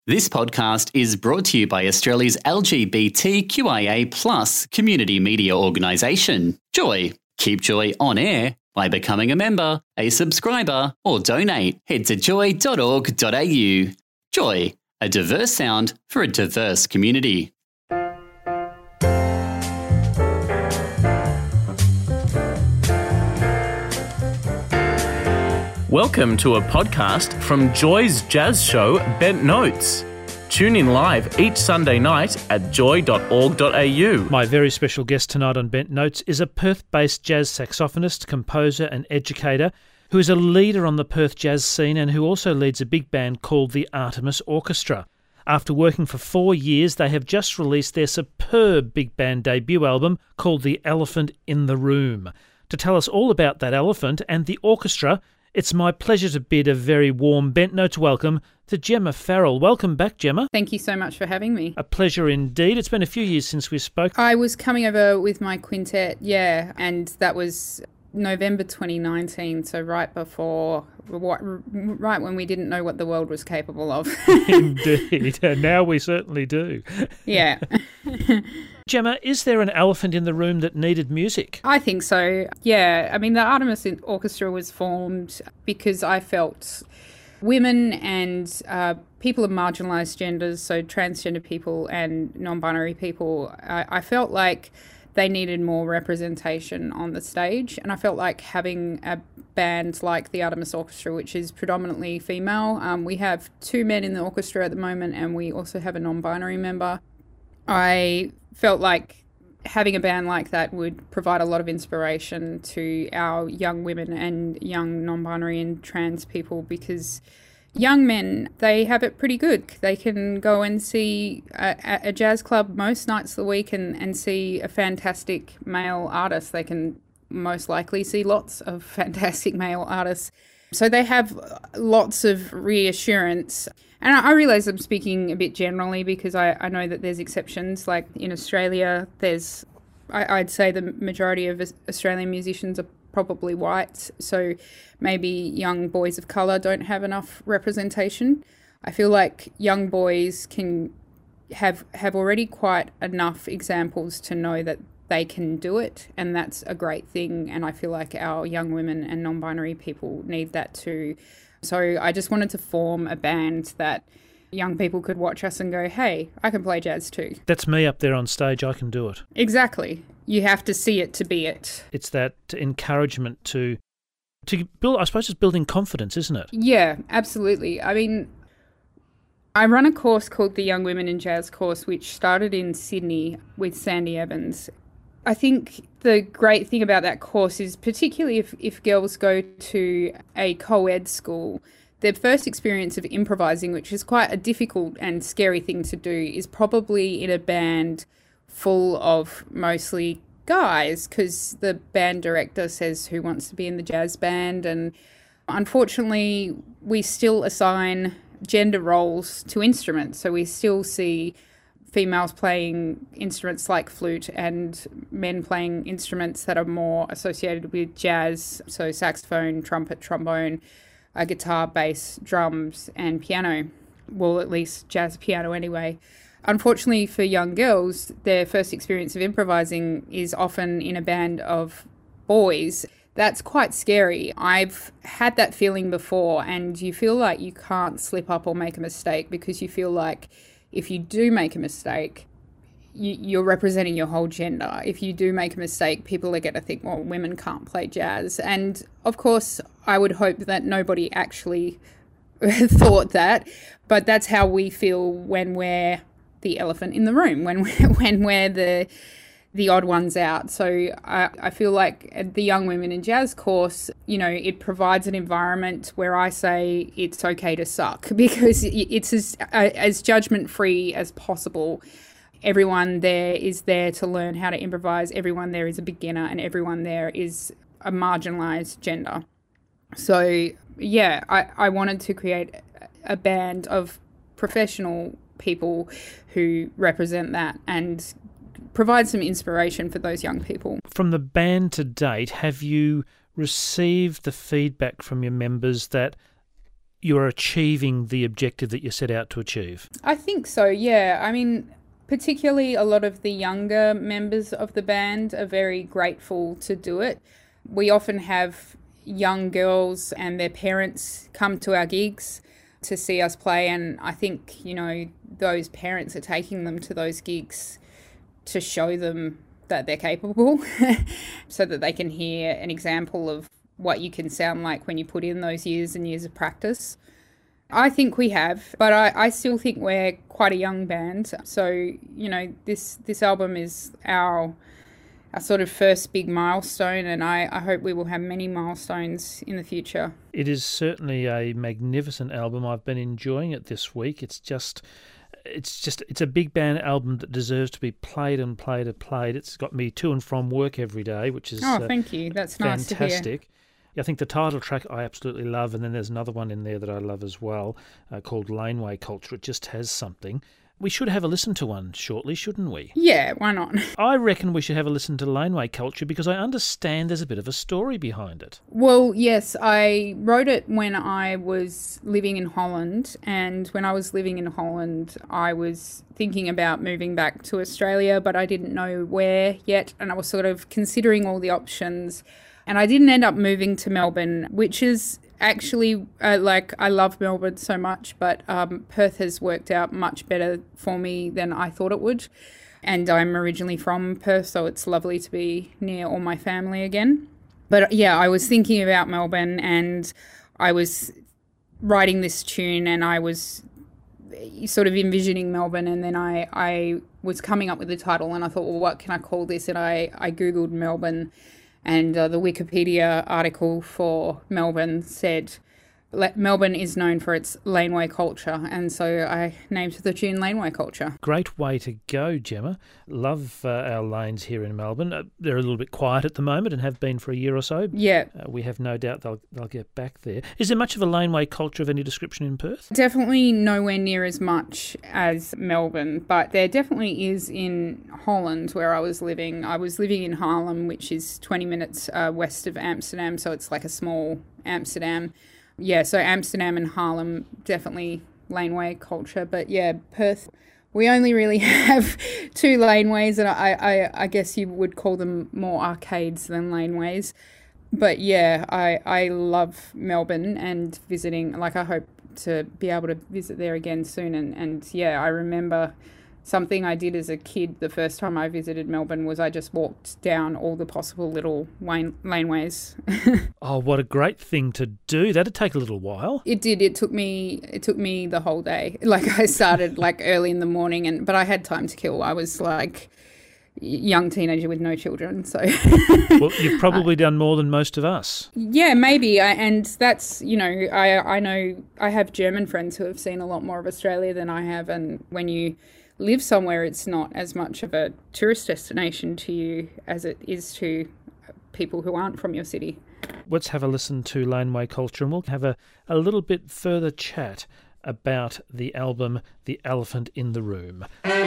This podcast is brought to you by Australia's LGBTQIA+ community media organisation, Joy. Keep Joy on air by becoming a member, a subscriber, or donate. Head to joy.org.au. Joy, a diverse sound for a diverse community. Welcome to a podcast from Joy's jazz show, Bent Notes. Tune in live each Sunday night at joy.org.au. My very special guest tonight on Bent Notes is a Perth-based jazz saxophonist, composer and educator who is a leader on the Perth jazz scene and who also leads a big band called the Artemis Orchestra. After working for 4 years, they have just released their superb big band debut album called The Elephant in the Room. To tell us all about that elephant and the orchestra, it's my pleasure to bid a very warm Bent Notes welcome to Gemma Farrell. Welcome back, Gemma. Thank you so much for having me. A pleasure indeed. It's been a few years since we spoke. I was coming over with my quintet, and that was November 2019, so right when we didn't know what the world was capable of. Indeed, and now we certainly do. Yeah. Gemma, is there an elephant in the room that needed music? I think so, yeah. I mean, the Artemis Orchestra was formed because I felt women and people of marginalised genders, so transgender people and non-binary people, I felt like they needed more representation on the stage. And I felt like having a band like the Artemis Orchestra, which is predominantly female, we have 2 men in the orchestra at the moment, and we also have a non-binary member. I felt like having a band like that would provide a lot of inspiration to our young women and young non-binary and trans people, because young men, they have it pretty good. They can go and see a jazz club most nights of the week and see a fantastic male artist. They can most likely see lots of fantastic male artists. So they have lots of reassurance. And I realise I'm speaking a bit generally because I know that there's exceptions. Like in Australia, I'd say the majority of Australian musicians are probably white, so maybe young boys of colour don't have enough representation. I feel like young boys can have already quite enough examples to know that they can do it, and that's a great thing, and I feel like our young women and non-binary people need that too. So I just wanted to form a band that young people could watch us and go, hey, I can play jazz too. That's me up there on stage, I can do it. Exactly. You have to see it to be it. It's that encouragement to build, I suppose it's building confidence, isn't it? Yeah, absolutely. I mean, I run a course called the Young Women in Jazz course, which started in Sydney with Sandy Evans. I think the great thing about that course is, particularly if girls go to a co-ed school, their first experience of improvising, which is quite a difficult and scary thing to do, is probably in a band full of mostly guys, because the band director says who wants to be in the jazz band. And unfortunately, we still assign gender roles to instruments. So we still see females playing instruments like flute and men playing instruments that are more associated with jazz, so saxophone, trumpet, trombone, guitar, bass, drums, and piano. Well, at least jazz piano anyway. Unfortunately for young girls, their first experience of improvising is often in a band of boys. That's quite scary. I've had that feeling before, and you feel like you can't slip up or make a mistake, because you feel like if you do make a mistake, you're representing your whole gender. If you do make a mistake, people are going to think, well, women can't play jazz. And of course, I would hope that nobody actually thought that, but that's how we feel when we're the elephant in the room, when we're the odd ones out. So I feel like at the Young Women in Jazz course, it provides an environment where I say it's okay to suck, because it's as judgment-free as possible. Everyone there is there to learn how to improvise. Everyone there is a beginner, and everyone there is a marginalised gender. So, yeah, I wanted to create a band of professional people who represent that and provide some inspiration for those young people. From the band to date, have you received the feedback from your members that you're achieving the objective that you set out to achieve? I think so, yeah. I mean, particularly a lot of the younger members of the band are very grateful to do it. We often have young girls and their parents come to our gigs to see us play, and I think, those parents are taking them to those gigs to show them that they're capable so that they can hear an example of what you can sound like when you put in those years and years of practice. I think we have, but I still think we're quite a young band. So, this album is our sort of first big milestone, and I hope we will have many milestones in the future. It is certainly a magnificent album. I've been enjoying it this week. It's a big band album that deserves to be played and played and played. It's got me to and from work every day, which is thank you. That's fantastic. Nice to hear. I think the title track I absolutely love, and then there's another one in there that I love as well, called Laneway Culture. It just has something. We should have a listen to one shortly, shouldn't we? Yeah, why not? I reckon we should have a listen to Laneway Culture because I understand there's a bit of a story behind it. Well, yes, I wrote it when I was living in Holland, and when I was living in Holland, I was thinking about moving back to Australia, but I didn't know where yet, and I was sort of considering all the options. And I didn't end up moving to Melbourne, which is actually, I love Melbourne so much, but Perth has worked out much better for me than I thought it would. And I'm originally from Perth, so it's lovely to be near all my family again. But yeah, I was thinking about Melbourne, and I was writing this tune, and I was sort of envisioning Melbourne, and then I was coming up with the title, and I thought, well, what can I call this? And I Googled Melbourne. And the Wikipedia article for Melbourne said Melbourne is known for its laneway culture, and so I named the tune Laneway Culture. Great way to go, Gemma. Love our lanes here in Melbourne. They're a little bit quiet at the moment and have been for a year or so. Yeah. We have no doubt they'll get back there. Is there much of a laneway culture of any description in Perth? Definitely nowhere near as much as Melbourne, but there definitely is in Holland where I was living. I was living in Haarlem, which is 20 minutes west of Amsterdam, so it's like a small Amsterdam. Yeah, so Amsterdam and Haarlem, definitely laneway culture. But yeah, Perth, we only really have two laneways, and I guess you would call them more arcades than laneways. But yeah, I love Melbourne and visiting. I hope to be able to visit there again soon. And yeah, I remember something I did as a kid the first time I visited Melbourne was I just walked down all the possible little laneways. Oh, what a great thing to do. That'd take a little while. It did. It took me the whole day. I started early in the morning, but I had time to kill. I was young teenager with no children, so well, you've probably done more than most of us. Yeah, maybe. And that's, I know I have German friends who have seen a lot more of Australia than I have, and when you live somewhere, it's not as much of a tourist destination to you as it is to people who aren't from your city. Let's have a listen to Laneway Culture, and we'll have a little bit further chat about the album The Elephant in the Room.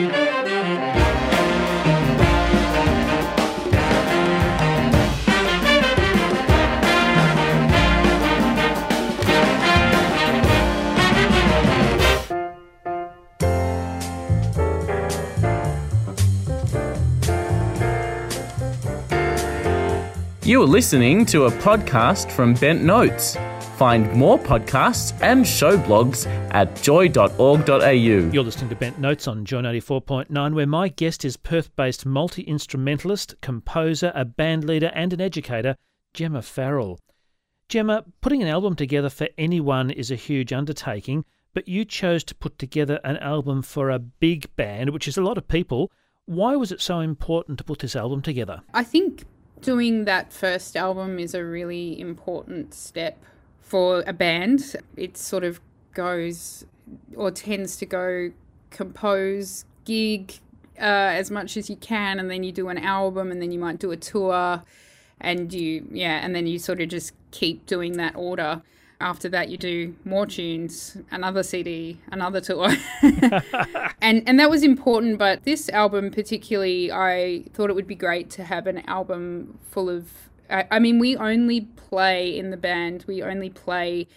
You're listening to a podcast from Bent Notes. Find more podcasts and show blogs at joy.org.au. You're listening to Bent Notes on Joy 94.9, where my guest is Perth-based multi-instrumentalist, composer, a band leader and an educator, Gemma Farrell. Gemma, putting an album together for anyone is a huge undertaking, but you chose to put together an album for a big band, which is a lot of people. Why was it so important to put this album together? I think doing that first album is a really important step for a band. It sort of goes or tends to go compose, gig as much as you can, and then you do an album, and then you might do a tour, and then you sort of just keep doing that order. After that, you do more tunes, another CD, another tour. and that was important, but this album particularly, I thought it would be great to have an album full of... we only play in the band, we only play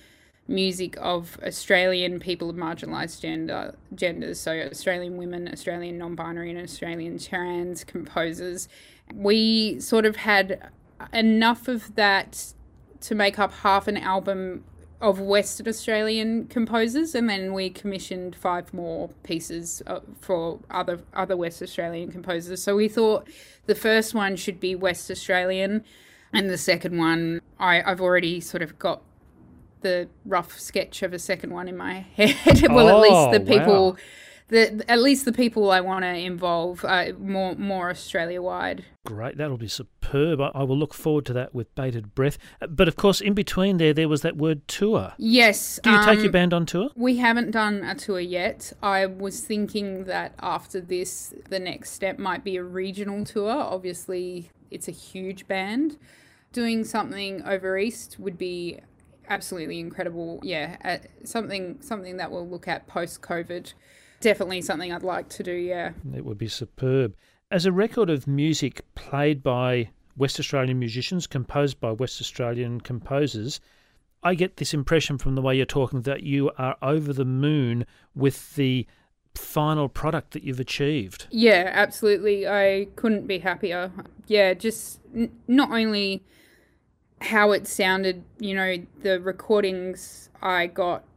music of Australian people of marginalised genders, so Australian women, Australian non-binary and Australian trans composers. We sort of had enough of that to make up half an album of Western Australian composers, and then we commissioned 5 more pieces for other West Australian composers. So we thought the first one should be West Australian, and the second one, I've already sort of got the rough sketch of a second one in my head. Well, at least the people, wow. at least the people I want to involve more Australia wide. Great, that'll be superb. I will look forward to that with bated breath. But of course, in between there was that word tour. Yes. Do you take your band on tour? We haven't done a tour yet. I was thinking that after this, the next step might be a regional tour. Obviously, it's a huge band. Doing something over east would be absolutely incredible. Yeah, something that we'll look at post-COVID. Definitely something I'd like to do, yeah. It would be superb. As a record of music played by West Australian musicians, composed by West Australian composers, I get this impression from the way you're talking that you are over the moon with the final product that you've achieved. Yeah, absolutely. I couldn't be happier. Yeah, just not only how it sounded, the recordings I got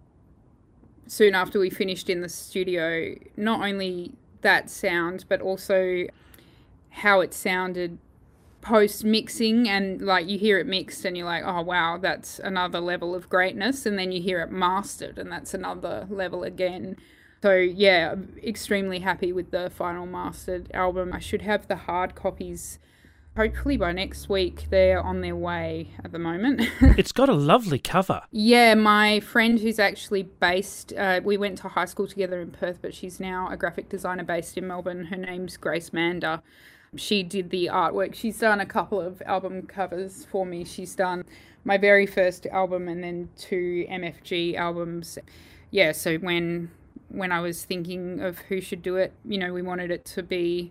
soon after we finished in the studio, not only that sound, but also how it sounded post-mixing, and like you hear it mixed and you're like, oh wow, that's another level of greatness, and then you hear it mastered and that's another level again. So yeah, I'm extremely happy with the final mastered album. I should have the hard copies hopefully by next week. They're on their way at the moment. It's got a lovely cover. Yeah, my friend who's actually based, we went to high school together in Perth, but she's now a graphic designer based in Melbourne. Her name's Grace Mander. She did the artwork. She's done a couple of album covers for me. She's done my very first album and then 2 MFG albums. Yeah, so when I was thinking of who should do it, we wanted it to be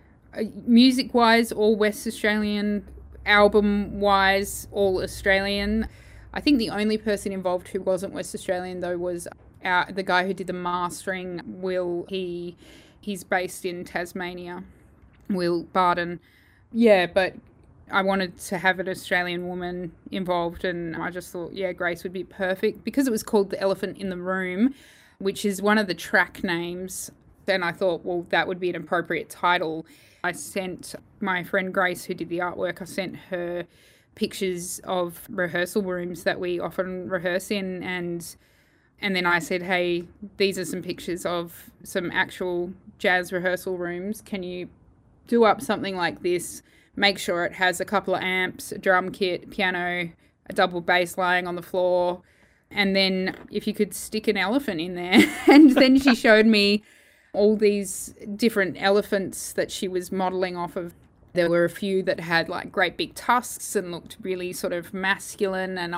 music-wise, all West Australian, album-wise, all Australian. I think the only person involved who wasn't West Australian, though, was the guy who did the mastering, Will. He's based in Tasmania, Will Barden. Yeah, but I wanted to have an Australian woman involved, and I just thought, yeah, Grace would be perfect. Because it was called The Elephant in the Room, which is one of the track names, then I thought, well, that would be an appropriate title. I sent my friend Grace, who did the artwork, I sent her pictures of rehearsal rooms that we often rehearse in, and then I said, hey, these are some pictures of some actual jazz rehearsal rooms. Can you do up something like this? Make sure it has a couple of amps, a drum kit, piano, a double bass lying on the floor, and then if you could stick an elephant in there. And then she showed me all these different elephants that she was modelling off of. There were a few that had like great big tusks and looked really sort of masculine, and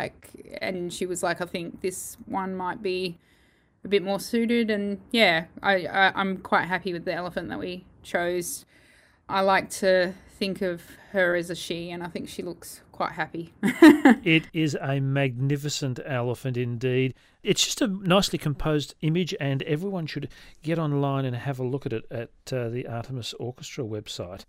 she was like, I think this one might be a bit more suited. And yeah, I'm quite happy with the elephant that we chose. I like to think of her as a she, and I think she looks quite happy. It is a magnificent elephant indeed. It's just a nicely composed image, and everyone should get online and have a look at it at the Artemis Orchestra website.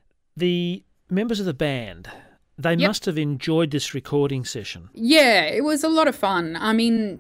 The members of the band, they must have enjoyed this recording session. Yeah, it was a lot of fun. I mean,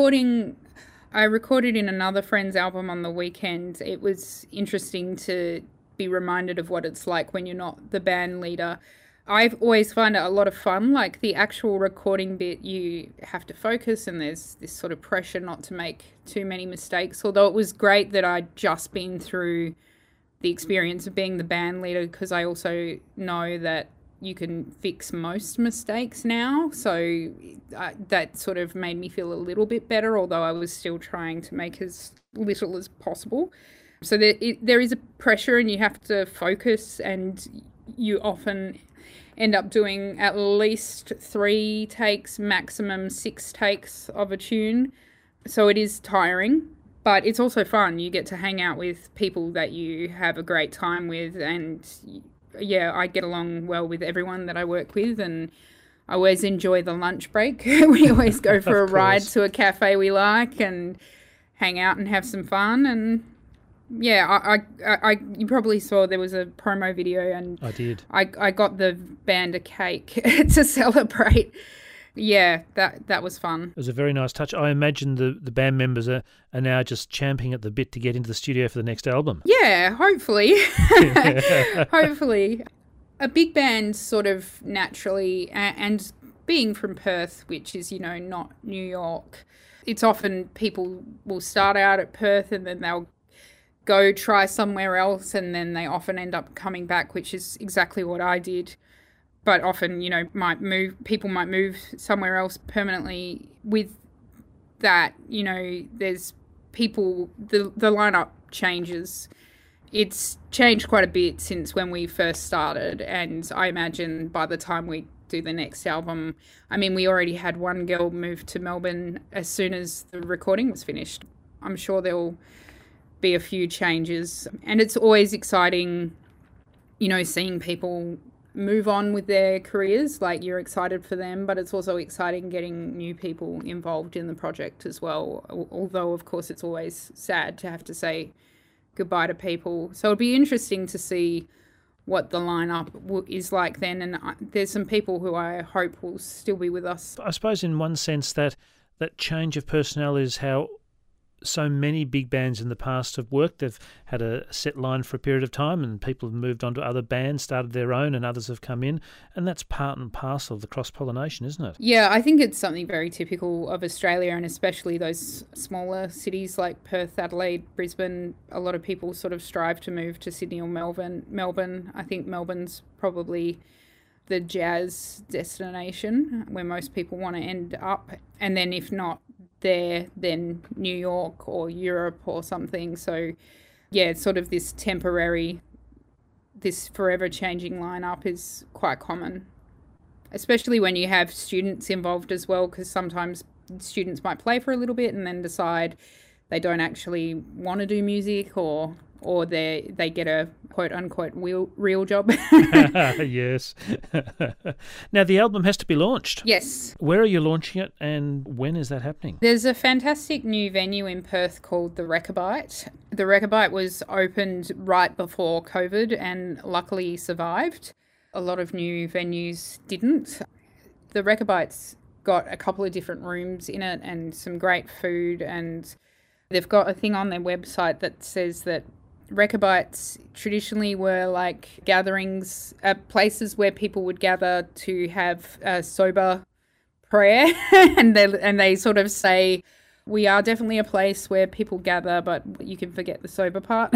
I recorded in another friend's album on the weekend. It was interesting to be reminded of what it's like when you're not the band leader. I've always found it a lot of fun. Like the actual recording bit, you have to focus and there's this sort of pressure not to make too many mistakes. Although it was great that I'd just been through the experience of being the band leader, because I also know that you can fix most mistakes now. So that sort of made me feel a little bit better, although I was still trying to make as little as possible. So there is a pressure and you have to focus, and you often end up doing at least 3 takes, maximum 6 takes of a tune. So it is tiring, but it's also fun. You get to hang out with people that you have a great time with, and yeah, I get along well with everyone that I work with, and I always enjoy the lunch break. We always go for a ride to a cafe we like and hang out and have some fun. And yeah, you probably saw there was a promo video, and I did. I got the band a cake to celebrate. Yeah, that was fun. It was a very nice touch. I imagine the band members are now just champing at the bit to get into the studio for the next album. Yeah, hopefully. Hopefully. A big band sort of naturally, and being from Perth, which is, not New York, it's often people will start out at Perth and then they'll go try somewhere else, and then they often end up coming back, which is exactly what I did. But often, people might move somewhere else permanently. With that, there's people, the lineup changes. It's changed quite a bit since when we first started, and I imagine by the time we do the next album, we already had one girl move to Melbourne as soon as the recording was finished. I'm sure there'll be a few changes, and it's always exciting, seeing people move on with their careers. Like, you're excited for them, but it's also exciting getting new people involved in the project as well, although of course it's always sad to have to say goodbye to people. So it'll be interesting to see what the lineup is like then, and there's some people who I hope will still be with us. I suppose in one sense that change of personnel is how so many big bands in the past have worked. They've had a set line for a period of time, and people have moved on to other bands, started their own, and others have come in, and that's part and parcel of the cross-pollination, isn't it? Yeah, I think it's something very typical of Australia, and especially those smaller cities like Perth, Adelaide, Brisbane. A lot of people sort of strive to move to Sydney or Melbourne. I think Melbourne's probably the jazz destination where most people want to end up, and then if not there, then New York or Europe or something. So yeah, it's sort of this forever changing lineup is quite common, especially when you have students involved as well, because sometimes students might play for a little bit and then decide they don't actually want to do music, or they get a quote-unquote real job. Yes. Now, the album has to be launched. Yes. Where are you launching it, and when is that happening? There's a fantastic new venue in Perth called the Rechabite. The Rechabite was opened right before COVID and luckily survived. A lot of new venues didn't. The Rechabite's got a couple of different rooms in it and some great food, and they've got a thing on their website that says that Rechabites traditionally were like gatherings, places where people would gather to have a sober prayer, and they sort of say, we are definitely a place where people gather, but you can forget the sober part.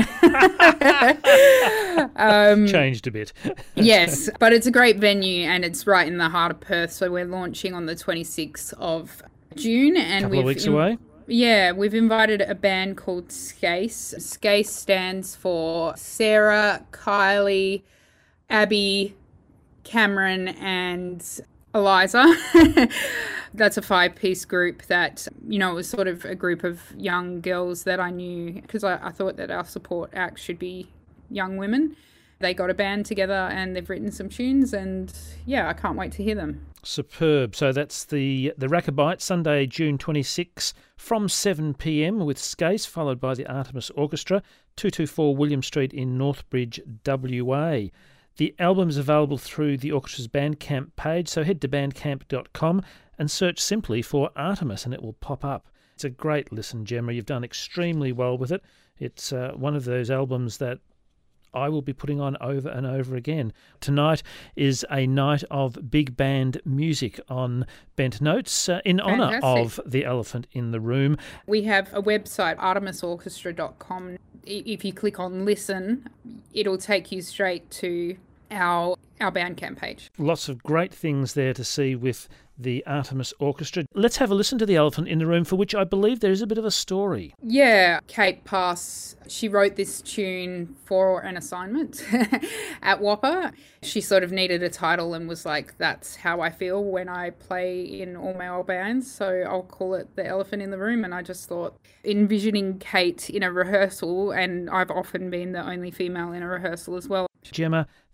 Changed a bit. Yes, but it's a great venue, and it's right in the heart of Perth. So we're launching on the 26th of June, and couple of weeks away. Yeah, we've invited a band called Skace. Skace stands for Sarah, Kylie, Abby, Cameron, and Eliza. That's a 5-piece group that, it was sort of a group of young girls that I knew, because I thought that our support act should be young women. They got a band together and they've written some tunes, and yeah, I can't wait to hear them. Superb. So that's the Rechabite, Sunday, June 26 from 7 p.m. with Skace, followed by the Artemis Orchestra, 224 William Street in Northbridge, WA. The album is available through the orchestra's Bandcamp page, so head to bandcamp.com and search simply for Artemis and it will pop up. It's a great listen, Gemma. You've done extremely well with it. It's one of those albums that I will be putting on over and over again. Tonight is a night of big band music on Bent Notes in honour of the elephant in the room. We have a website, artemisorchestra.com. If you click on listen, it'll take you straight to our Bandcamp page. Lots of great things there to see with the Artemis Orchestra. Let's have a listen to the elephant in the room, for which I believe there is a bit of a story. Yeah, Kate Pass, she wrote this tune for an assignment at Whopper. She sort of needed a title and was like, that's how I feel when I play in all my old bands, so I'll call it The Elephant in the Room. And I just thought, envisioning Kate in a rehearsal, and I've often been the only female in a rehearsal as well. Gemma,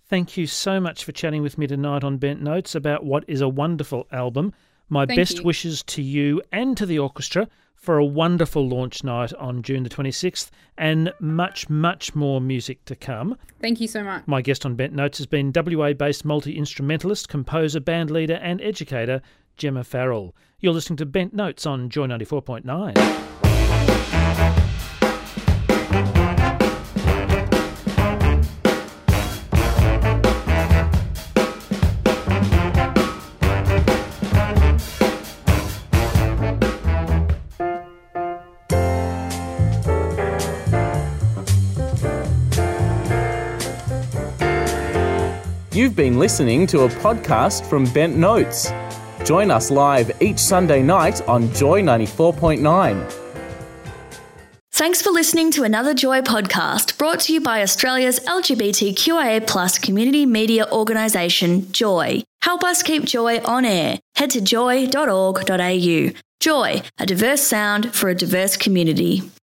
Thank you so much for chatting with me tonight on Bent Notes about what is a wonderful album. My best wishes to you and to the orchestra for a wonderful launch night on June the 26th and much, much more music to come. Thank you so much. My guest on Bent Notes has been WA-based multi-instrumentalist, composer, band leader and educator Gemma Farrell. You're listening to Bent Notes on Joy 94.9. You've been listening to a podcast from Bent Notes. Join us live each Sunday night on Joy 94.9. Thanks for listening to another Joy podcast brought to you by Australia's LGBTQIA+ community media organisation, Joy. Help us keep Joy on air. Head to joy.org.au. Joy, a diverse sound for a diverse community.